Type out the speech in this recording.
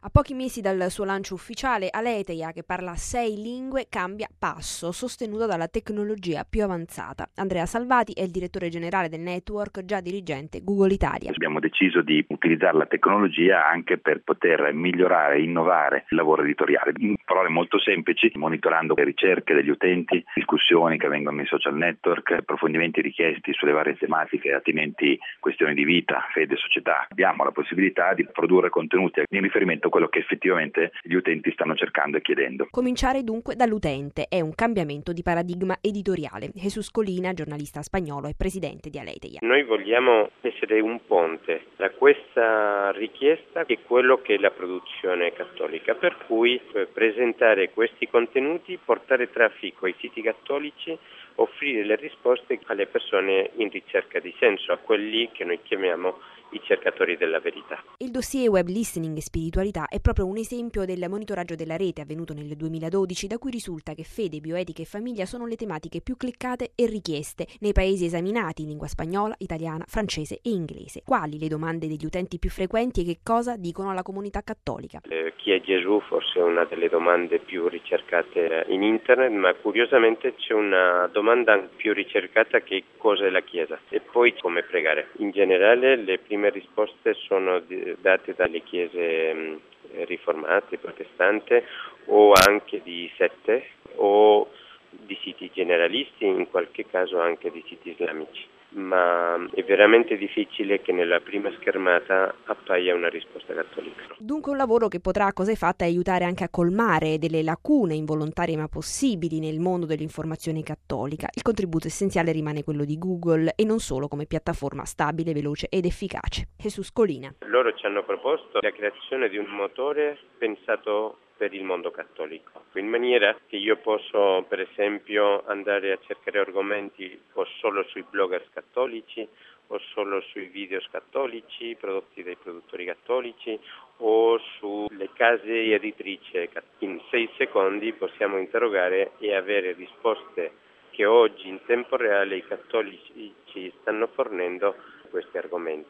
A pochi mesi dal suo lancio ufficiale, Aletheia, che parla 6 lingue, cambia passo, sostenuto dalla tecnologia più avanzata. Andrea Salvati è il direttore generale del network, già dirigente Google Italia. Abbiamo deciso di utilizzare la tecnologia anche per poter migliorare e innovare il lavoro editoriale. In parole molto semplici, monitorando le ricerche degli utenti, discussioni che avvengono nei social network, approfondimenti richiesti sulle varie tematiche attinenti questioni di vita, fede, società. Abbiamo la possibilità di produrre contenuti in riferimento a quello che effettivamente gli utenti stanno cercando e chiedendo. Cominciare dunque dall'utente è un cambiamento di paradigma editoriale. Jesus Colina, giornalista spagnolo e presidente di Aletheia. Noi vogliamo essere un ponte da questa richiesta che è quello che è la produzione cattolica, per cui presentare questi contenuti, portare traffico ai siti cattolici, offrire le risposte alle persone in ricerca di senso, a quelli che noi chiamiamo i cercatori della verità. Il dossier Web Listening e Spiritualità è proprio un esempio del monitoraggio della rete avvenuto nel 2012, da cui risulta che fede, bioetica e famiglia sono le tematiche più cliccate e richieste nei paesi esaminati in lingua spagnola, italiana, francese e inglese. Quali le domande degli utenti più frequenti e che cosa dicono alla comunità cattolica? Chi è Gesù forse è una delle domande più ricercate in internet, ma curiosamente c'è una domanda più ricercata che è cosa è la Chiesa e poi come pregare. In generale le prime risposte sono date dalle chiese riformate, protestanti o anche di sette o di siti generalisti, in qualche caso anche di siti islamici. Ma è veramente difficile che nella prima schermata appaia una risposta cattolica. Dunque un lavoro che potrà, cosa è fatta, aiutare anche a colmare delle lacune involontarie ma possibili nel mondo dell'informazione cattolica. Il contributo essenziale rimane quello di Google e non solo come piattaforma stabile, veloce ed efficace. Jesus Colina. Loro ci hanno proposto la creazione di un motore pensato per il mondo cattolico, in maniera che io posso per esempio andare a cercare argomenti o solo sui bloggers cattolici o solo sui video cattolici prodotti dai produttori cattolici o sulle case editrici. In 6 secondi possiamo interrogare e avere risposte che oggi in tempo reale i cattolici ci stanno fornendo questi argomenti.